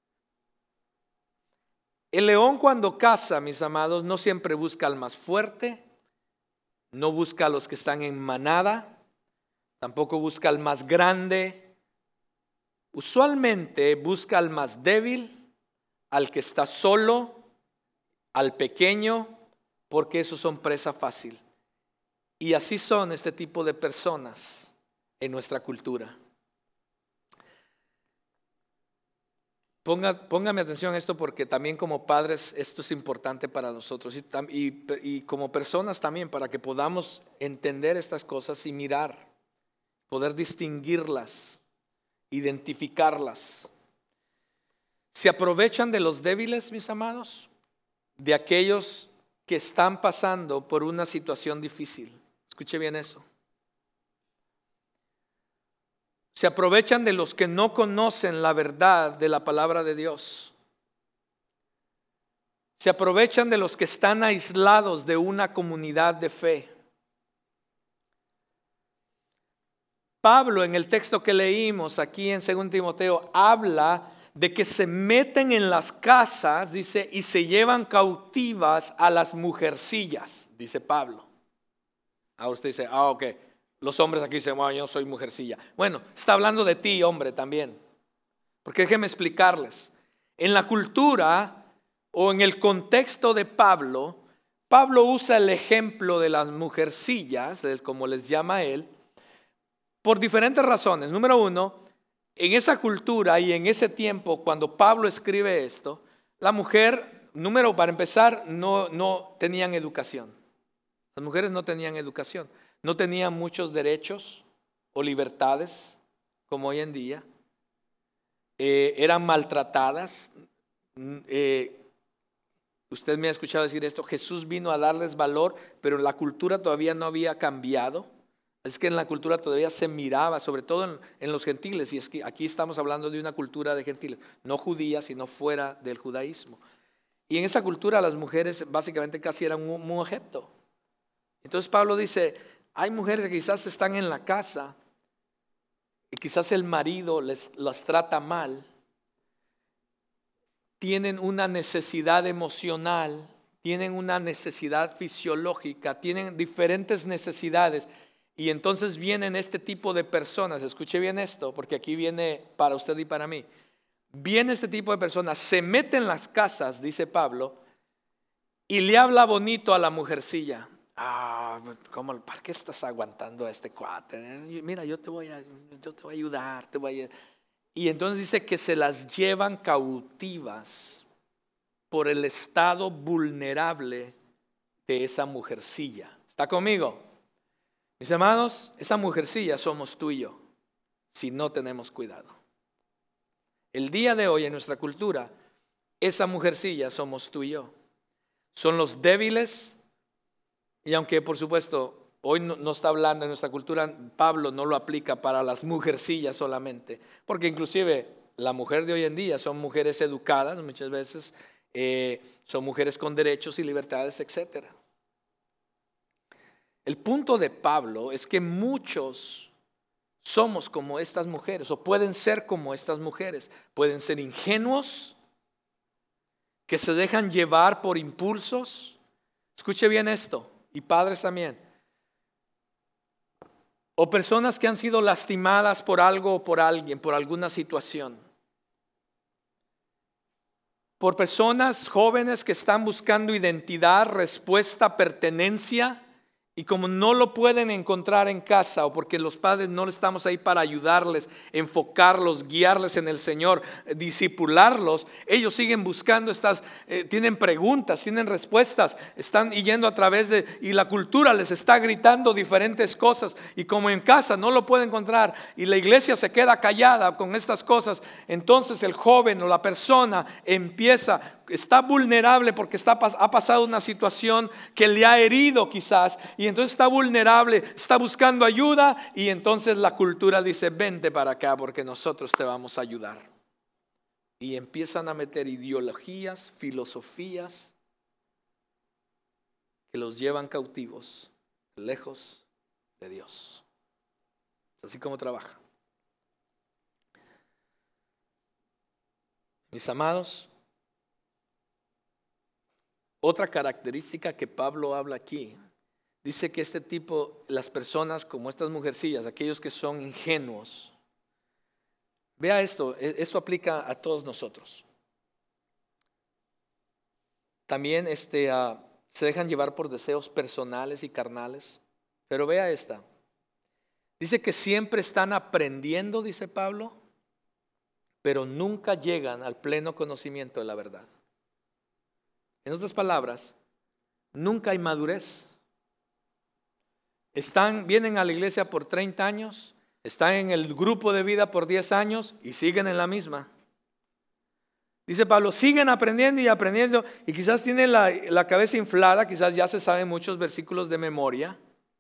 El león cuando caza, mis amados, no siempre busca al más fuerte, no busca a los que están en manada, tampoco busca al más grande. Usualmente busca al más débil, al que está solo, al pequeño, porque esos son presa fácil. Y así son este tipo de personas en nuestra cultura. Póngame atención a esto porque también como padres esto es importante para nosotros y como personas también para que podamos entender estas cosas y mirar, poder distinguirlas, identificarlas. Se aprovechan de los débiles, mis amados, de aquellos que están pasando por una situación difícil. Escuche bien eso. Se aprovechan de los que no conocen la verdad de la palabra de Dios. Se aprovechan de los que están aislados de una comunidad de fe. Pablo, en el texto que leímos aquí en 2 Timoteo, habla de que se meten en las casas, dice, y se llevan cautivas a las mujercillas, dice Pablo. Ahora usted dice, ok. Los hombres aquí dicen, yo soy mujercilla. Bueno, está hablando de ti, hombre, también. Porque déjenme explicarles. En la cultura o en el contexto de Pablo, Pablo usa el ejemplo de las mujercillas, como les llama él, por diferentes razones. Número 1, en esa cultura y en ese tiempo, cuando Pablo escribe esto, la mujer, para empezar, no tenían educación. Las mujeres no tenían educación. No tenían muchos derechos o libertades como hoy en día. Eran maltratadas. Usted me ha escuchado decir esto. Jesús vino a darles valor, pero la cultura todavía no había cambiado. Es que en la cultura todavía se miraba, sobre todo en los gentiles. Y es que aquí estamos hablando de una cultura de gentiles, no judía, sino fuera del judaísmo. Y en esa cultura las mujeres básicamente casi eran un objeto. Entonces Pablo dice, hay mujeres que quizás están en la casa y quizás el marido las trata mal, tienen una necesidad emocional, tienen una necesidad fisiológica, tienen diferentes necesidades y entonces vienen este tipo de personas, escuche bien esto porque aquí viene para usted y para mí, viene este tipo de personas, se mete en las casas, dice Pablo, y le habla bonito a la mujercilla. ¿Para qué estás aguantando a este cuate? Mira, yo te voy a ayudar, Y entonces dice que se las llevan cautivas por el estado vulnerable de esa mujercilla. ¿Está conmigo? Mis amados, esa mujercilla somos tú y yo, si no tenemos cuidado. El día de hoy en nuestra cultura, esa mujercilla somos tú y yo. Son los débiles. Y aunque por supuesto hoy no está hablando en nuestra cultura, Pablo no lo aplica para las mujercillas solamente, porque inclusive la mujer de hoy en día son mujeres educadas muchas veces, son mujeres con derechos y libertades, etc. El punto de Pablo es que muchos somos como estas mujeres, o pueden ser como estas mujeres. Pueden ser ingenuos, que se dejan llevar por impulsos. Escuche bien esto, y padres también. O personas que han sido lastimadas por algo o por alguien, por alguna situación. Por personas jóvenes que están buscando identidad, respuesta, pertenencia. Y como no lo pueden encontrar en casa, o porque los padres no estamos ahí para ayudarles, enfocarlos, guiarles en el Señor, discipularlos, ellos siguen buscando tienen preguntas, tienen respuestas, están yendo a través y la cultura les está gritando diferentes cosas, y como en casa no lo pueden encontrar, y la iglesia se queda callada con estas cosas, entonces el joven o la persona está vulnerable porque ha pasado una situación que le ha herido quizás, y entonces está vulnerable, está buscando ayuda, y entonces la cultura dice: vente para acá porque nosotros te vamos a ayudar. Y empiezan a meter ideologías, filosofías que los llevan cautivos, lejos de Dios. Es así como trabaja. Mis amados, otra característica que Pablo habla aquí, dice que este tipo, las personas como estas mujercillas, aquellos que son ingenuos, vea esto aplica a todos nosotros. También se dejan llevar por deseos personales y carnales, pero vea esta. Dice que siempre están aprendiendo, dice Pablo, pero nunca llegan al pleno conocimiento de la verdad. En otras palabras, nunca hay madurez. Vienen a la iglesia por 30 años, están en el grupo de vida por 10 años y siguen en la misma. Dice Pablo, siguen aprendiendo y aprendiendo, y quizás tienen la cabeza inflada, quizás ya se saben muchos versículos de memoria.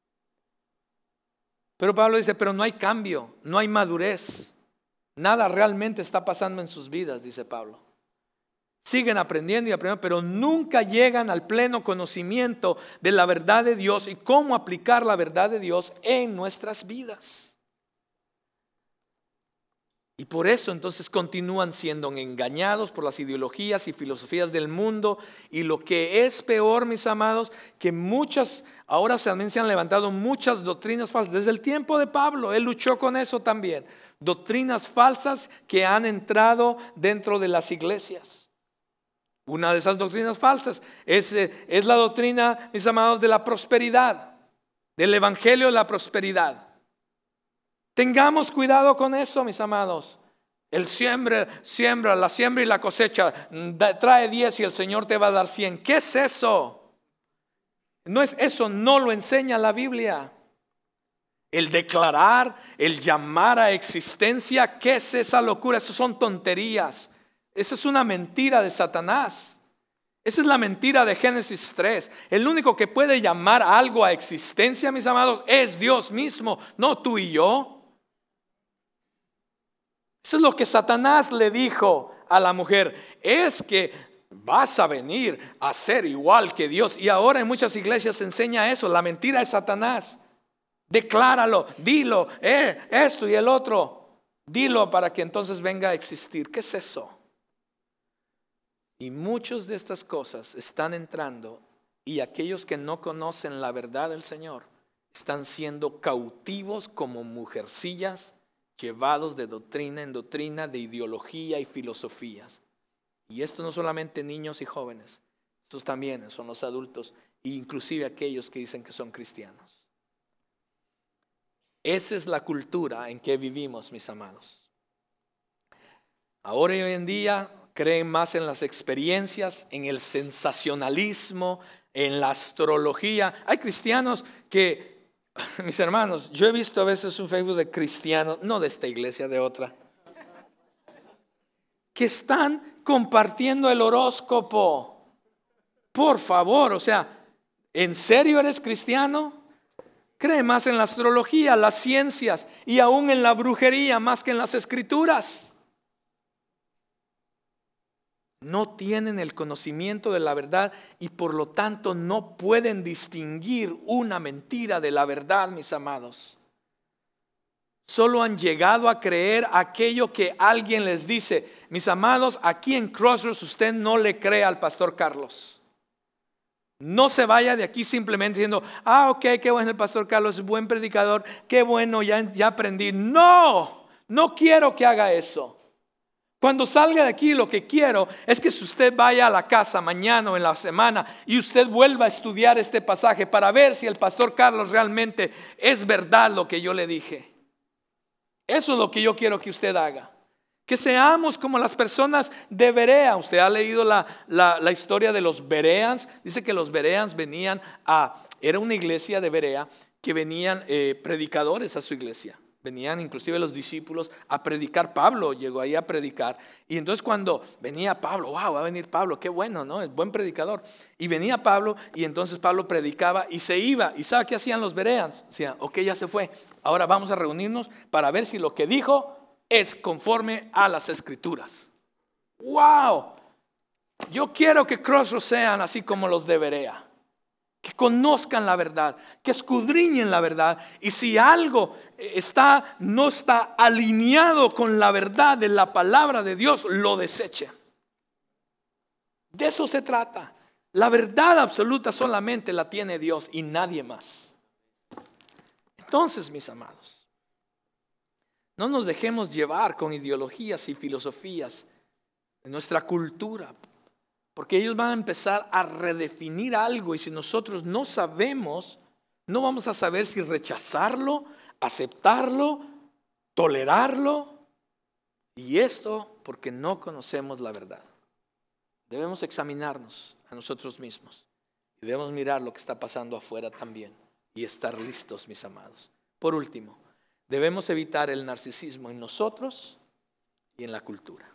Pero Pablo dice, pero no hay cambio, no hay madurez. Nada realmente está pasando en sus vidas, dice Pablo. Siguen aprendiendo y aprendiendo, pero nunca llegan al pleno conocimiento de la verdad de Dios y cómo aplicar la verdad de Dios en nuestras vidas. Y por eso entonces continúan siendo engañados por las ideologías y filosofías del mundo. Y lo que es peor, mis amados, que ahora también se han levantado muchas doctrinas falsas. Desde el tiempo de Pablo, él luchó con eso también. Doctrinas falsas que han entrado dentro de las iglesias. Una de esas doctrinas falsas es la doctrina, mis amados, de la prosperidad, del evangelio de la prosperidad. Tengamos cuidado con eso, mis amados. La siembra y la cosecha trae 10 y el Señor te va a dar 100. ¿Qué es eso? Eso no lo enseña la Biblia. El declarar, el llamar a existencia, ¿qué es esa locura? Eso son tonterías. Esa es una mentira de Satanás. Esa es la mentira de Génesis 3. El único que puede llamar algo a existencia, mis amados, es Dios mismo, no tú y yo. Eso es lo que Satanás le dijo a la mujer. Es que vas a venir a ser igual que Dios. Y ahora en muchas iglesias se enseña eso. La mentira de Satanás. Decláralo, dilo, esto y el otro. Dilo para que entonces venga a existir. ¿Qué es eso? Y muchas de estas cosas están entrando, y aquellos que no conocen la verdad del Señor están siendo cautivos como mujercillas, llevados de doctrina en doctrina, de ideología y filosofías. Y esto no solamente niños y jóvenes, estos también son los adultos e inclusive aquellos que dicen que son cristianos. Esa es la cultura en que vivimos, mis amados. Ahora y hoy en día creen más en las experiencias, en el sensacionalismo, en la astrología. Hay cristianos que, mis hermanos, yo he visto a veces un Facebook de cristianos, no de esta iglesia, de otra, que están compartiendo el horóscopo. Por favor, o sea, ¿en serio eres cristiano? Cree más en la astrología, las ciencias y aún en la brujería más que en las escrituras. no tienen el conocimiento de la verdad y por lo tanto no pueden distinguir una mentira de la verdad, mis amados. Solo han llegado a creer aquello que alguien les dice. Mis amados, aquí en Crossroads usted no le cree al pastor Carlos. No se vaya de aquí simplemente diciendo, ok, qué bueno el pastor Carlos, es buen predicador, qué bueno, ya aprendí. No quiero que haga eso. Cuando salga de aquí, lo que quiero es que si usted vaya a la casa mañana o en la semana y usted vuelva a estudiar este pasaje para ver si el pastor Carlos realmente es verdad lo que yo le dije. Eso es lo que yo quiero que usted haga. Que seamos como las personas de Berea. Usted ha leído la historia de los Bereans. Dice que los Bereans venían era una iglesia de Berea que venían predicadores a su iglesia. Venían inclusive los discípulos a predicar. Pablo llegó ahí a predicar. Y entonces cuando venía Pablo, wow, va a venir Pablo, qué bueno, ¿no? Es buen predicador. Y venía Pablo y entonces Pablo predicaba y se iba. ¿Y sabe qué hacían los bereans? Decían, ok, ya se fue. Ahora vamos a reunirnos para ver si lo que dijo es conforme a las escrituras. Wow. Yo quiero que Crossroads sean así como los de Berea. Que conozcan la verdad, que escudriñen la verdad. Y si algo no está alineado con la verdad de la palabra de Dios, lo desechen. De eso se trata. La verdad absoluta solamente la tiene Dios y nadie más. Entonces, mis amados, no nos dejemos llevar con ideologías y filosofías de nuestra cultura. Porque ellos van a empezar a redefinir algo y si nosotros no sabemos, no vamos a saber si rechazarlo, aceptarlo, tolerarlo. Y esto porque no conocemos la verdad. Debemos examinarnos a nosotros mismos y debemos mirar lo que está pasando afuera también y estar listos, mis amados. Por último, debemos evitar el narcisismo en nosotros y en la cultura.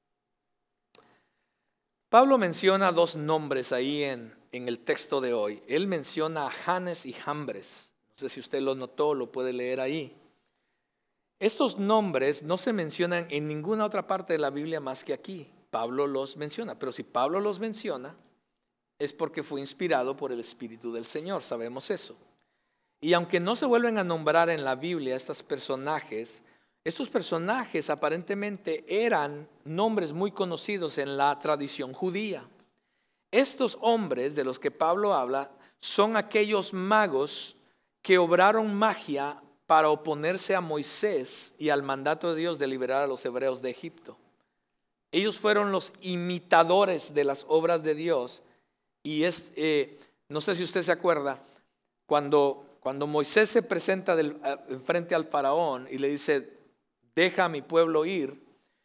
Pablo menciona dos nombres ahí en el texto de hoy. Él menciona a Janes y Jambres. No sé si usted lo notó, lo puede leer ahí. Estos nombres no se mencionan en ninguna otra parte de la Biblia más que aquí. Pablo los menciona, pero si Pablo los menciona es porque fue inspirado por el Espíritu del Señor, sabemos eso. Y aunque no se vuelven a nombrar en la Biblia estos personajes aparentemente eran nombres muy conocidos en la tradición judía. Estos hombres de los que Pablo habla son aquellos magos que obraron magia para oponerse a Moisés y al mandato de Dios de liberar a los hebreos de Egipto. Ellos fueron los imitadores de las obras de Dios. Y no sé si usted se acuerda, cuando Moisés se presenta frente al faraón y le dice, deja a mi pueblo ir,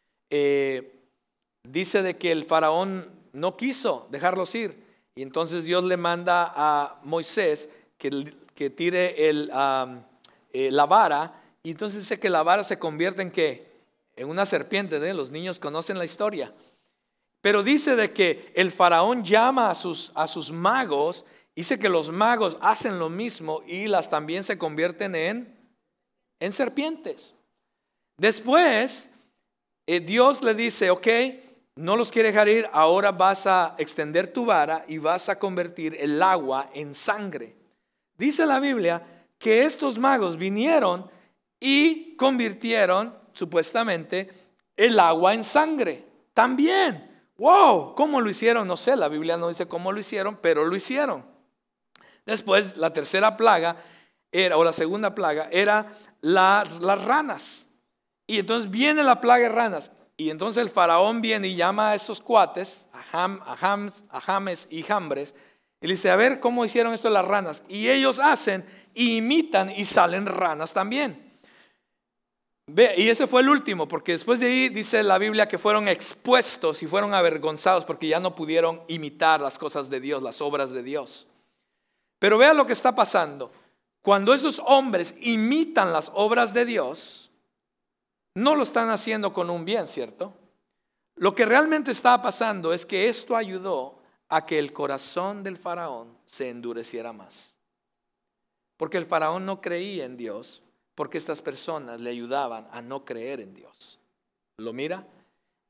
dice de que el faraón no quiso dejarlos ir. Y entonces Dios le manda a Moisés que tire la vara. Y entonces dice que la vara se convierte en ¿qué? En una serpiente. Los niños conocen la historia. Pero dice de que el faraón llama a sus magos. Dice que los magos hacen lo mismo y las también se convierten en serpientes. Después, Dios le dice, ok, no los quiere dejar ir, ahora vas a extender tu vara y vas a convertir el agua en sangre. Dice la Biblia que estos magos vinieron y convirtieron, supuestamente, el agua en sangre. También, wow, ¿cómo lo hicieron? No sé, la Biblia no dice cómo lo hicieron, pero lo hicieron. Después, la tercera plaga, o la segunda plaga, era las ranas. Y entonces viene la plaga de ranas. Y entonces el faraón viene y llama a esos cuates, a James y Jambres, y le dice, a ver cómo hicieron esto las ranas. Y ellos hacen, imitan y salen ranas también. Y ese fue el último, porque después de ahí dice la Biblia que fueron expuestos y fueron avergonzados porque ya no pudieron imitar las cosas de Dios, las obras de Dios. Pero vea lo que está pasando. Cuando esos hombres imitan las obras de Dios, no lo están haciendo con un bien, ¿cierto? Lo que realmente estaba pasando es que esto ayudó a que el corazón del faraón se endureciera más. Porque el faraón no creía en Dios, porque estas personas le ayudaban a no creer en Dios. ¿Lo mira?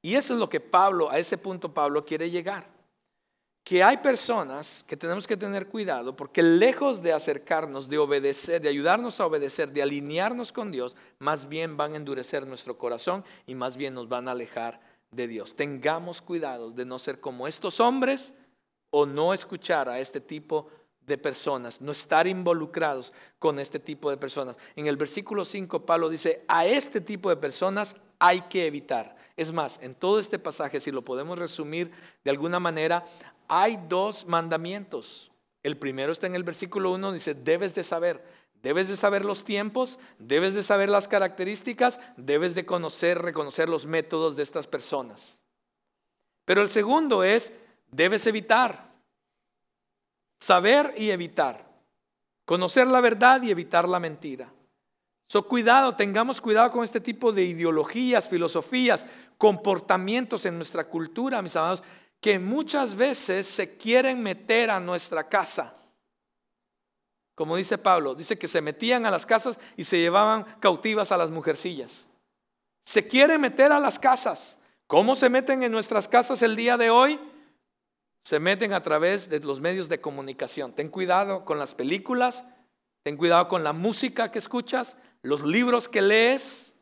Y eso es lo que a ese punto Pablo quiere llegar. Que hay personas que tenemos que tener cuidado porque lejos de acercarnos, de obedecer, de ayudarnos a obedecer, de alinearnos con Dios, más bien van a endurecer nuestro corazón y más bien nos van a alejar de Dios. Tengamos cuidado de no ser como estos hombres o no escuchar a este tipo de personas, no estar involucrados con este tipo de personas. En el versículo 5 Pablo dice, a este tipo de personas hay que evitar. Es más, en todo este pasaje, si lo podemos resumir de alguna manera, hay 2 mandamientos. El primero está en el versículo 1, dice, debes de saber los tiempos, debes de saber las características, debes de reconocer los métodos de estas personas. Pero el segundo es, debes evitar, saber y evitar, conocer la verdad y evitar la mentira. Tengamos cuidado con este tipo de ideologías, filosofías, comportamientos en nuestra cultura, mis amados, que muchas veces se quieren meter a nuestra casa. Como dice Pablo, dice que se metían a las casas y se llevaban cautivas a las mujercillas. Se quieren meter a las casas. ¿Cómo se meten en nuestras casas el día de hoy? Se meten a través de los medios de comunicación. Ten cuidado con las películas, ten cuidado con la música que escuchas, los libros que lees.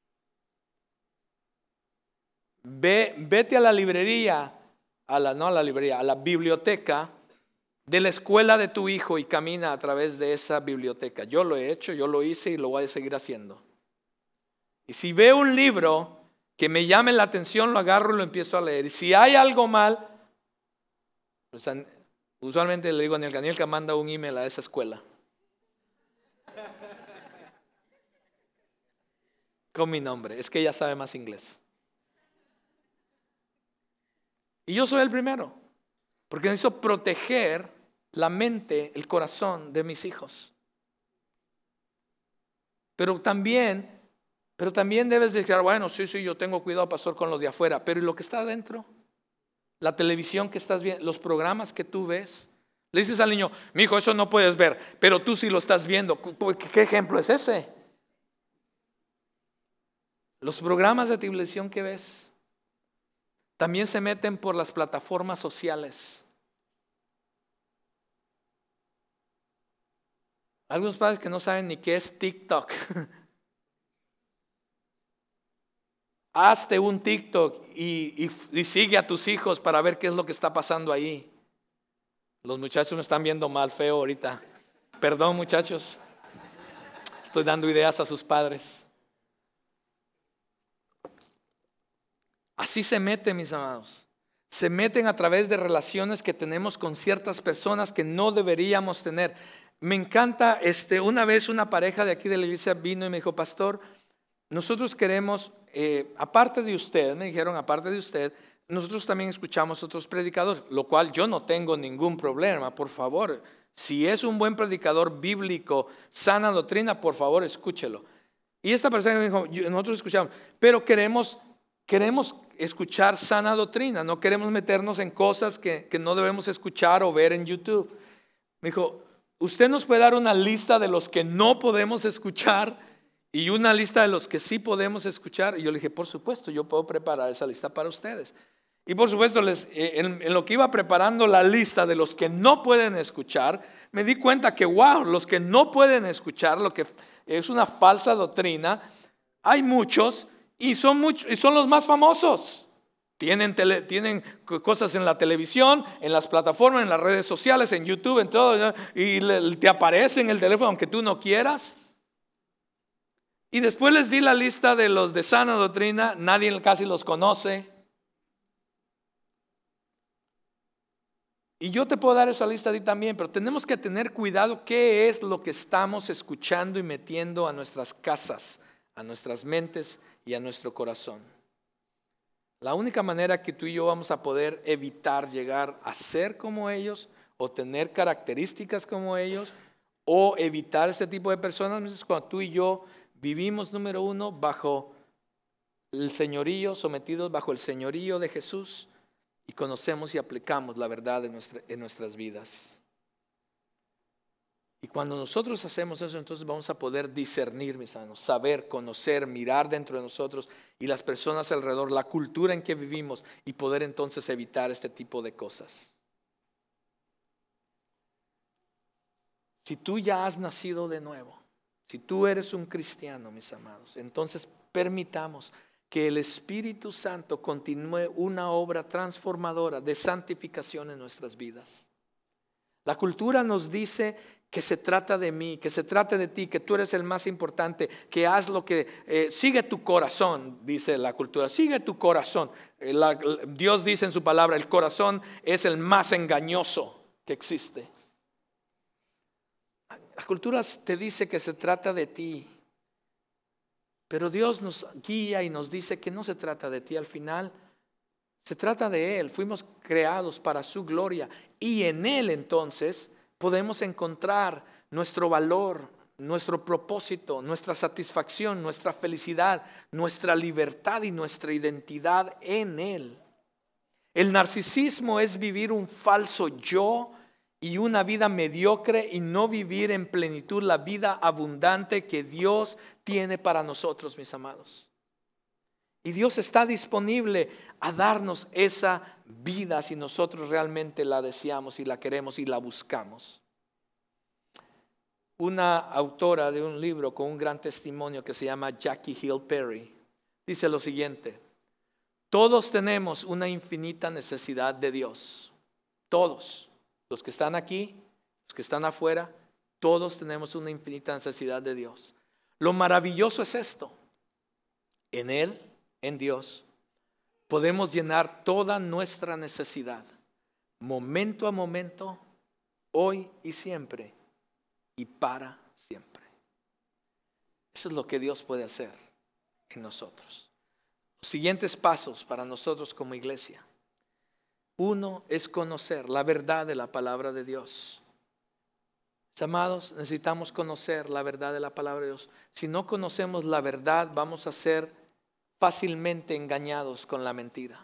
Vete a la librería, a la biblioteca de la escuela de tu hijo y camina a través de esa biblioteca. Yo lo he hecho, yo lo hice y lo voy a seguir haciendo. Y si veo un libro que me llame la atención, lo agarro y lo empiezo a leer. Y si hay algo mal, pues usualmente le digo a Nielka, manda un email a esa escuela con mi nombre, es que ella sabe más inglés. Y yo soy el primero, porque necesito proteger la mente, el corazón de mis hijos. Pero también debes decir, bueno, sí, yo tengo cuidado, pastor, con lo de afuera, pero ¿y lo que está adentro? La televisión que estás viendo, los programas que tú ves. Le dices al niño, mi hijo, eso no puedes ver, pero tú sí lo estás viendo. ¿Qué ejemplo es ese? Los programas de televisión que ves también se meten por las plataformas sociales. Algunos padres que no saben ni qué es TikTok. Hazte un TikTok y sigue a tus hijos para ver qué es lo que está pasando ahí. Los muchachos me están viendo mal, feo ahorita. Perdón, muchachos. Estoy dando ideas a sus padres. Así se meten, mis amados. Se meten a través de relaciones que tenemos con ciertas personas que no deberíamos tener. Me encanta, una vez una pareja de aquí de la iglesia vino y me dijo, pastor, nosotros queremos, aparte de usted, me dijeron, aparte de usted, nosotros también escuchamos otros predicadores, lo cual yo no tengo ningún problema, por favor. Si es un buen predicador bíblico, sana doctrina, por favor, escúchelo. Y esta persona me dijo, nosotros escuchamos, pero queremos escuchar sana doctrina, no queremos meternos en cosas que no debemos escuchar o ver en YouTube. Me dijo, ¿usted nos puede dar una lista de los que no podemos escuchar y una lista de los que sí podemos escuchar? Y yo le dije, por supuesto, yo puedo preparar esa lista para ustedes. Y por supuesto, en lo que iba preparando la lista de los que no pueden escuchar, me di cuenta que, wow, los que no pueden escuchar, lo que es una falsa doctrina, hay muchos y son los más famosos. Tienen cosas en la televisión, en las plataformas, en las redes sociales, en YouTube, en todo, ¿no? Y te aparece en el teléfono aunque tú no quieras. Y después les di la lista de los de sana doctrina, nadie casi los conoce. Y yo te puedo dar esa lista a ti también, pero tenemos que tener cuidado qué es lo que estamos escuchando y metiendo a nuestras casas, a nuestras mentes y a nuestro corazón. La única manera que tú y yo vamos a poder evitar llegar a ser como ellos o tener características como ellos o evitar este tipo de personas es cuando tú y yo vivimos, número uno, bajo el señorío, sometidos bajo el señorío de Jesús y conocemos y aplicamos la verdad en nuestras vidas. Y cuando nosotros hacemos eso, entonces vamos a poder discernir, mis hermanos, saber, conocer, mirar dentro de nosotros y las personas alrededor, la cultura en que vivimos y poder entonces evitar este tipo de cosas. Si tú ya has nacido de nuevo, si tú eres un cristiano, mis amados, entonces permitamos que el Espíritu Santo continúe una obra transformadora de santificación en nuestras vidas. La cultura nos dice que se trata de mí, que se trata de ti, que tú eres el más importante, que haz lo que, sigue tu corazón, dice la cultura, sigue tu corazón. Dios dice en su palabra, el corazón es el más engañoso que existe. La cultura te dice que se trata de ti, pero Dios nos guía y nos dice que no se trata de ti. Al final se trata de Él. Fuimos creados para su gloria y en Él entonces podemos encontrar nuestro valor, nuestro propósito, nuestra satisfacción, nuestra felicidad, nuestra libertad y nuestra identidad en Él. El narcisismo es vivir un falso yo y una vida mediocre y no vivir en plenitud la vida abundante que Dios tiene para nosotros, mis amados. Y Dios está disponible a darnos esa vida si nosotros realmente la deseamos y la queremos y la buscamos. Una autora de un libro con un gran testimonio que se llama Jackie Hill Perry dice lo siguiente: todos tenemos una infinita necesidad de Dios. Todos, los que están aquí, los que están afuera, todos tenemos una infinita necesidad de Dios. Lo maravilloso es esto: en Él, en Dios, podemos llenar toda nuestra necesidad, momento a momento, hoy y siempre, y para siempre. Eso es lo que Dios puede hacer en nosotros. Los siguientes pasos para nosotros como iglesia. Uno es conocer la verdad de la palabra de Dios. Mis amados, necesitamos conocer la verdad de la palabra de Dios. Si no conocemos la verdad, vamos a ser fácilmente engañados con la mentira.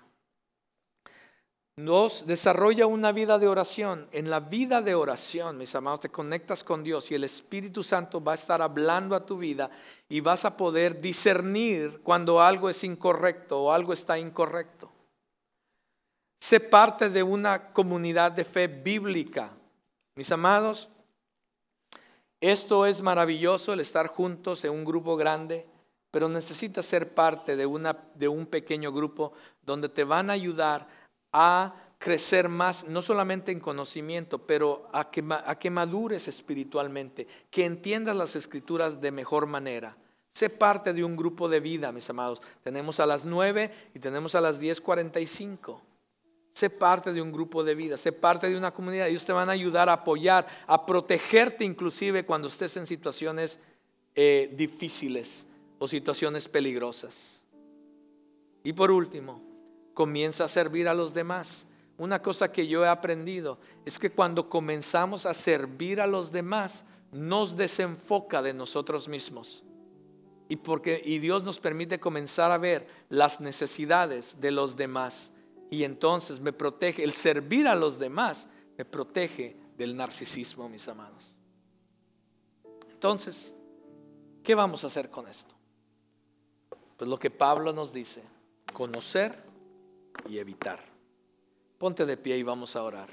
Dos, desarrolla una vida de oración. En la vida de oración, mis amados, te conectas con Dios y el Espíritu Santo va a estar hablando a tu vida y vas a poder discernir cuando algo es incorrecto o algo está incorrecto. Sé parte de una comunidad de fe bíblica. Mis amados, esto es maravilloso, el estar juntos en un grupo grande, pero necesitas ser parte de un pequeño grupo donde te van a ayudar a crecer más, no solamente en conocimiento, pero a que madures espiritualmente, que entiendas las escrituras de mejor manera. Sé parte de un grupo de vida, mis amados. Tenemos a las 9 y tenemos a las 10:45. Sé parte de un grupo de vida, sé parte de una comunidad. Ellos te van a ayudar a apoyar, a protegerte inclusive cuando estés en situaciones difíciles o situaciones peligrosas. Y por último, comienza a servir a los demás. Una cosa que yo he aprendido es que cuando comenzamos a servir a los demás, nos desenfoca de nosotros mismos. Y Dios nos permite comenzar a ver las necesidades de los demás. Y entonces me protege, el servir a los demás me protege del narcisismo, mis amados. Entonces, ¿qué vamos a hacer con esto? Pues lo que Pablo nos dice: conocer y evitar. Ponte de pie y vamos a orar.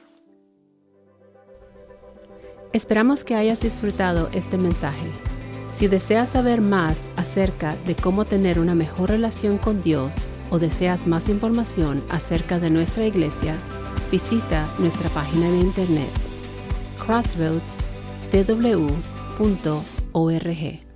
Esperamos que hayas disfrutado este mensaje. Si deseas saber más acerca de cómo tener una mejor relación con Dios o deseas más información acerca de nuestra iglesia, visita nuestra página de internet crossroadstw.org.